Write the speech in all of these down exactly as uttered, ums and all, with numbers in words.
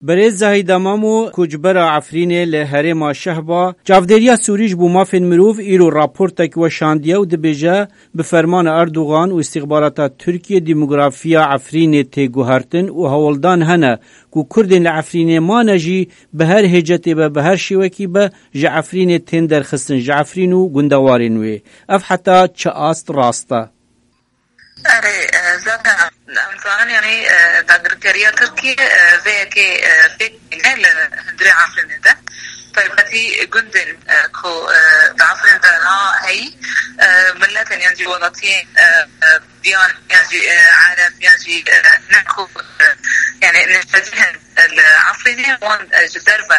برای زاهید مامو کجبر عفرین لهرم شهبا جافدریا سوریج بو مافن مروف ایرو راپورتک و شاندیه و دبیجه به فرمان اردوغان و استخبارات ترکیه دیموگرافیا عفرین تیگوهرتن و هولدان هنه کو کردن لعفرین ما نجی به هر هجتی به به هر شوکی به جعفرین تن در خستن جعفرین و گندوارین وی اف حتی چه آست راسته اره زاده امزان يعني داغركريا تركيا زي كي فيك هندري عفرين ده طيب هتي جندن كو عفرين ده نا هي ملة ينجي ولاطين بيان ينجي عرب ينجي نكو يعني نشجعهم العفرين وان جدربة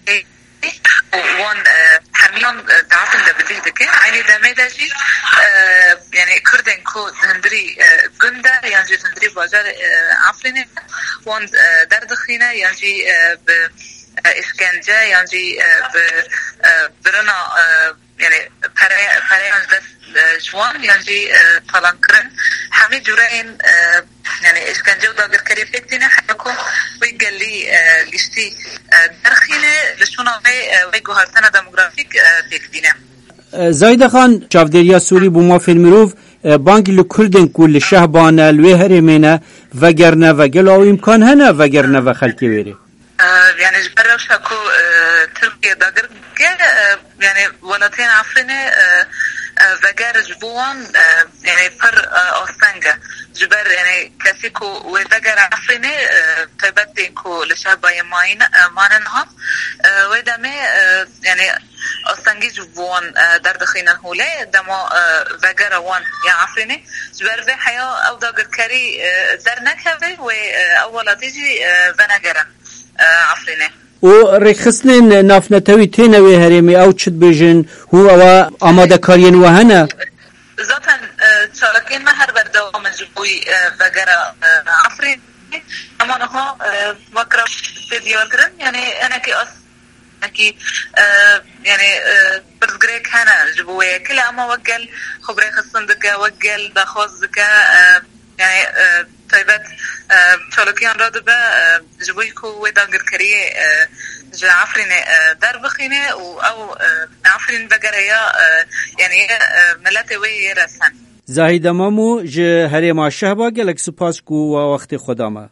وان حميون تعرفين ده بديه دكه عيني ده ما داشي يعني كردن كو هندري جندا يعني هندري بازار عفرين وان دردخينه يعني ب اسكنجه يعني ب برنا يعني برای برای از جوان يعني طلنکرن همه جورین يعني اسكنجه و داگر کری فکتینه حکو ویگل لی لیستی درخینه لشونا وی گوهرتن دموگرافیک فکتینه زاید خان چافدریا سوری بو ما فیلمروف بانگی لکردن کل شهبانه لوی هرمینه وگرنه وگل او امکان هنه وگرنه و خلکی ویری يعني جبرش هكو تركيا داگر يعني ولاتين عفرينه وگر جبوان يعني پر آستنگه جبر يعني كسيكو وگر عفرينه تبدين كو لشعباي ماين ماننها ودمه يعني آستنگی جبوان در دخينا هوله دما وگر وان يا عفرينه جبر في حياة او داگر كري در نكوه و اولا تيجي ونگرن عفرينه و رخصنين نافنتوي تينوي هرمي او چد بيجن هو او آماده كارين وهنا ذاتا چاركين ما هر بردوام جبوي وغيرا عفرينه اما نها وكرا بديوالترن يعني انا كي اص كي يعني برزغريك هنا جبوي كلا اما وقل خبري خصن دكا وقل داخوز دكا يعني طيبات شالوكيان رادبه جبويكو وداغر كريه عفرين دار بخينه او عفرين بقريه يعني ملاتي وي رسن زاهید مامو ج هرما شهبا گلک سپاس کو و وقت خدامه